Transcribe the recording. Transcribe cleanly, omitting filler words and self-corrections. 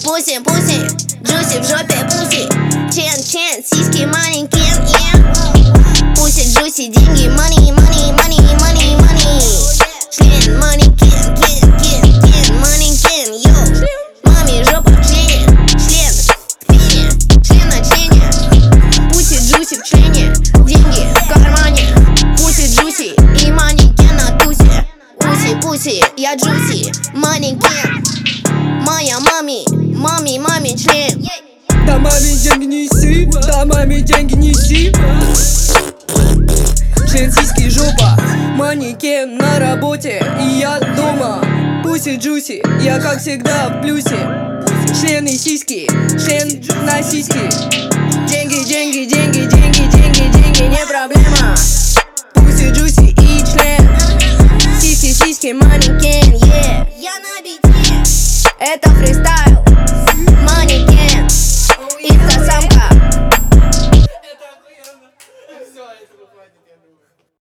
Пуси, пуси, джуси в жопе пуси. Чен, чен, сиськи маленькие, yeah. Пуси, джуси, деньги, money, money, money, money, money. Член, манекен, кен, манекен, йоу. Маме жопа в члене, член в пене, член на члене. Пуси, джуси в члене, деньги в кармане. Пуси, джуси и манекен на тусе. Пуси, пуси, я джуси, манекен. Моя маме член. Да маме деньги неси, да маме деньги неси. Член, сиськи, жопа, манекен на работе, и я дома. Пуси, джуси, я как всегда в плюсе. Член и сиськи, член на сиськи. Деньги, деньги, деньги, деньги, деньги, деньги, не проблема. Пуси, джуси и член. Сиськи, сиськи, манекен, yeah. Я на бите. Это фристайл.